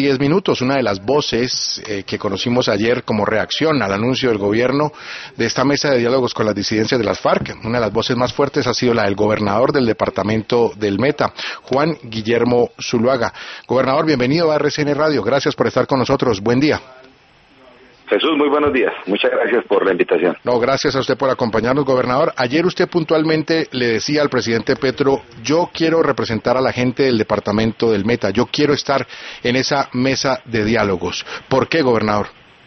10 minutos, una de las voces que conocimos ayer como reacción al anuncio del gobierno de esta mesa de diálogos con las disidencias de las FARC. Una de las voces más fuertes ha sido la del gobernador del departamento del Meta, Juan Guillermo Zuluaga. Gobernador, bienvenido a RCN Radio. Gracias por estar con nosotros. Buen día. Jesús, muy buenos días. Muchas gracias por la invitación. No, gracias a usted por acompañarnos, gobernador. Ayer usted puntualmente le decía al presidente Petro, yo quiero representar a la gente del departamento del Meta, yo quiero estar en esa mesa de diálogos. ¿Por qué, gobernador?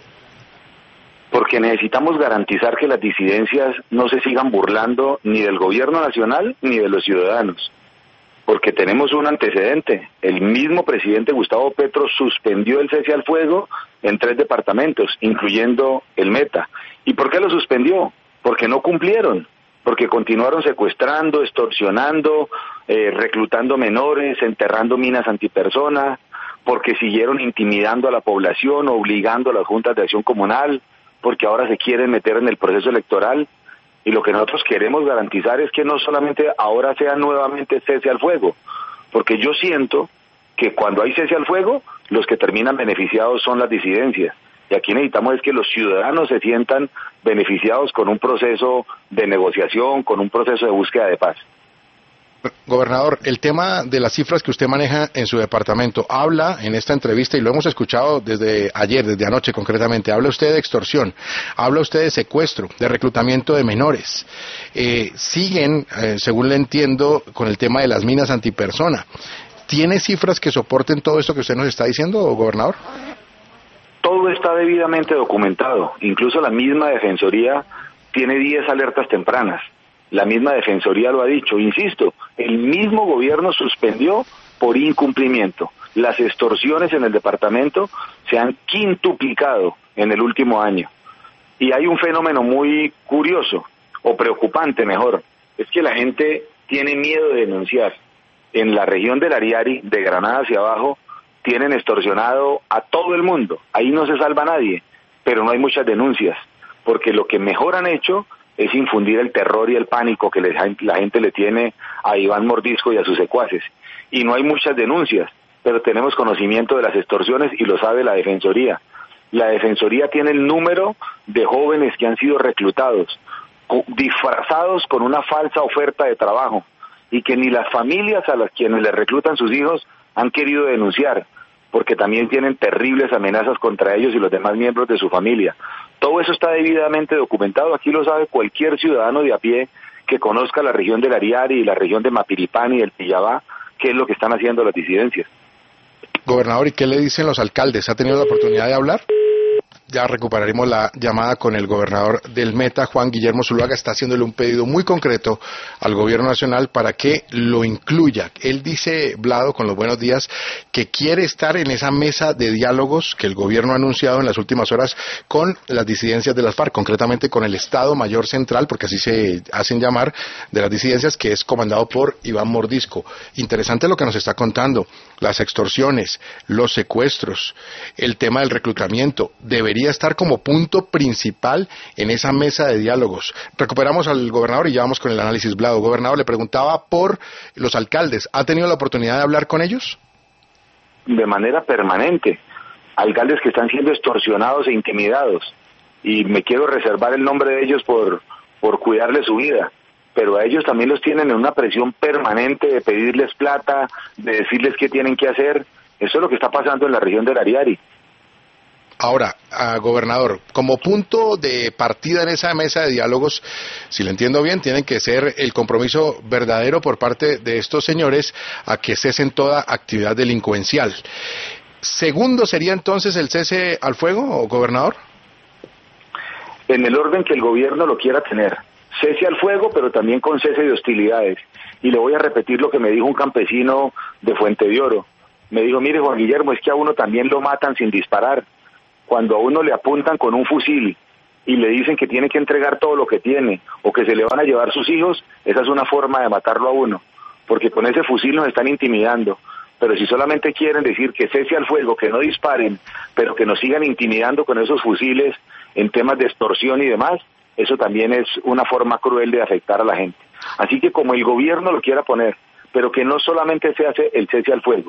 Porque necesitamos garantizar que las disidencias no se sigan burlando ni del gobierno nacional ni de los ciudadanos. Porque tenemos un antecedente. El mismo presidente Gustavo Petro suspendió el cese al fuego en 3 departamentos, incluyendo el Meta. ¿Y por qué lo suspendió? Porque no cumplieron, porque continuaron secuestrando, extorsionando, reclutando menores, enterrando minas antipersona, porque siguieron intimidando a la población, obligando a las juntas de acción comunal, porque ahora se quieren meter en el proceso electoral. Y lo que nosotros queremos garantizar es que no solamente ahora sea nuevamente cese al fuego, porque yo siento que cuando hay cese al fuego, los que terminan beneficiados son las disidencias. Y aquí necesitamos es que los ciudadanos se sientan beneficiados con un proceso de negociación, con un proceso de búsqueda de paz. Gobernador, el tema de las cifras que usted maneja en su departamento, habla en esta entrevista, y lo hemos escuchado desde ayer, desde anoche concretamente, habla usted de extorsión, habla usted de secuestro, de reclutamiento de menores. Siguen, según le entiendo, con el tema de las minas antipersona. ¿Tiene cifras que soporten todo esto que usted nos está diciendo, gobernador? Todo está debidamente documentado, incluso la misma Defensoría tiene 10 alertas tempranas. La misma Defensoría lo ha dicho, insisto, el mismo gobierno suspendió por incumplimiento. Las extorsiones en el departamento se han quintuplicado en el último año. Y hay un fenómeno muy curioso, o preocupante mejor, es que la gente tiene miedo de denunciar. En la región del Ariari, de Granada hacia abajo, tienen extorsionado a todo el mundo. Ahí no se salva nadie, pero no hay muchas denuncias, porque lo que mejor han hecho es infundir el terror y el pánico que la gente le tiene a Iván Mordisco y a sus secuaces. Y no hay muchas denuncias, pero tenemos conocimiento de las extorsiones y lo sabe la Defensoría. La Defensoría tiene el número de jóvenes que han sido reclutados, disfrazados con una falsa oferta de trabajo, y que ni las familias a las quienes les reclutan sus hijos han querido denunciar, porque también tienen terribles amenazas contra ellos y los demás miembros de su familia. Todo eso está debidamente documentado, aquí lo sabe cualquier ciudadano de a pie que conozca la región del Ariari y la región de Mapiripán y del Pillabá, qué es lo que están haciendo las disidencias. Gobernador, ¿y qué le dicen los alcaldes? ¿Ha tenido la oportunidad de hablar? Ya recuperaremos la llamada con el gobernador del Meta, Juan Guillermo Zuluaga. Está haciéndole un pedido muy concreto al gobierno nacional para que lo incluya. Él dice, Vlado, con los buenos días, que quiere estar en esa mesa de diálogos que el gobierno ha anunciado en las últimas horas con las disidencias de las FARC, concretamente con el Estado Mayor Central, porque así se hacen llamar, de las disidencias, que es comandado por Iván Mordisco. Interesante lo que nos está contando, las extorsiones, los secuestros, el tema del reclutamiento. Debería estar como punto principal en esa mesa de diálogos. Recuperamos al gobernador y ya vamos con el análisis, Vlado. Gobernador, le preguntaba por los alcaldes. ¿Ha tenido la oportunidad de hablar con ellos? De manera permanente. Alcaldes que están siendo extorsionados e intimidados. Y me quiero reservar el nombre de ellos por cuidarles su vida. Pero a ellos también los tienen en una presión permanente de pedirles plata, de decirles qué tienen que hacer. Eso es lo que está pasando en la región del Ariari. Ahora, gobernador, como punto de partida en esa mesa de diálogos, si le entiendo bien, tiene que ser el compromiso verdadero por parte de estos señores a que cesen toda actividad delincuencial. ¿Segundo sería entonces el cese al fuego, gobernador? En el orden que el gobierno lo quiera tener. Cese al fuego, pero también con cese de hostilidades. Y le voy a repetir lo que me dijo un campesino de Fuente de Oro. Me dijo, mire Juan Guillermo, es que a uno también lo matan sin disparar. Cuando a uno le apuntan con un fusil y le dicen que tiene que entregar todo lo que tiene o que se le van a llevar sus hijos, esa es una forma de matarlo a uno, porque con ese fusil nos están intimidando. Pero si solamente quieren decir que cese al fuego, que no disparen, pero que nos sigan intimidando con esos fusiles en temas de extorsión y demás, eso también es una forma cruel de afectar a la gente. Así que como el gobierno lo quiera poner, pero que no solamente se hace el cese al fuego,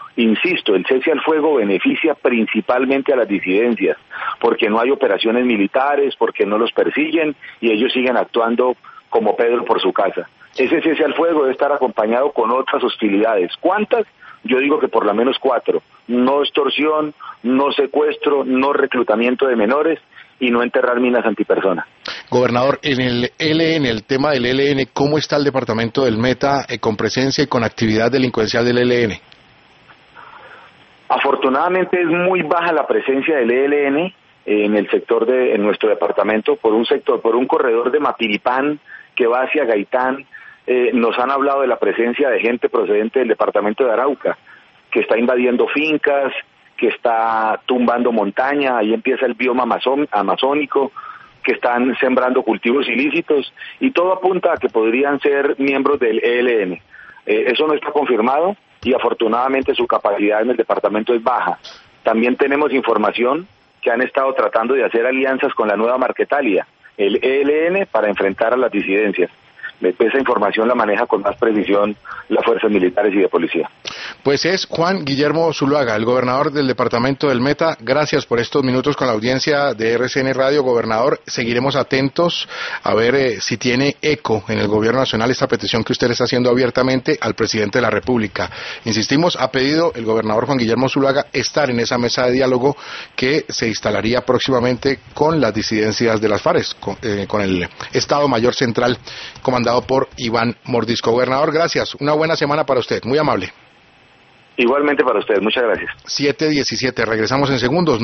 Insisto, el cese al fuego beneficia principalmente a las disidencias, porque no hay operaciones militares, porque no los persiguen y ellos siguen actuando como Pedro por su casa. Ese cese al fuego debe estar acompañado con otras hostilidades. ¿Cuántas? Yo digo que por lo menos 4. No extorsión, no secuestro, no reclutamiento de menores y no enterrar minas antipersona. Gobernador, en el ELN, el tema del ELN, ¿cómo está el departamento del Meta con presencia y con actividad delincuencial del ELN? Afortunadamente es muy baja la presencia del ELN en el sector en nuestro departamento, por un corredor de Mapiripán que va hacia Gaitán. Nos han hablado de la presencia de gente procedente del departamento de Arauca, que está invadiendo fincas, que está tumbando montaña, ahí empieza el bioma amazónico, que están sembrando cultivos ilícitos, y todo apunta a que podrían ser miembros del ELN. Eso no está confirmado, y afortunadamente su capacidad en el departamento es baja. También tenemos información que han estado tratando de hacer alianzas con la nueva Marquetalia, el ELN, para enfrentar a las disidencias. Esa información la maneja con más precisión las fuerzas militares y de policía. Pues es Juan Guillermo Zuluaga, el gobernador del departamento del Meta. Gracias por estos minutos con la audiencia de RCN Radio, gobernador. Seguiremos atentos a ver si tiene eco en el gobierno nacional esta petición que usted está haciendo abiertamente al presidente de la República. Insistimos, ha pedido el gobernador Juan Guillermo Zuluaga estar en esa mesa de diálogo que se instalaría próximamente con las disidencias de las FARC, con el Estado Mayor Central comandado por Iván Mordisco. Gobernador, gracias. Una buena semana para usted. Muy amable. Igualmente para usted. Muchas gracias. 7:17. Regresamos en segundos.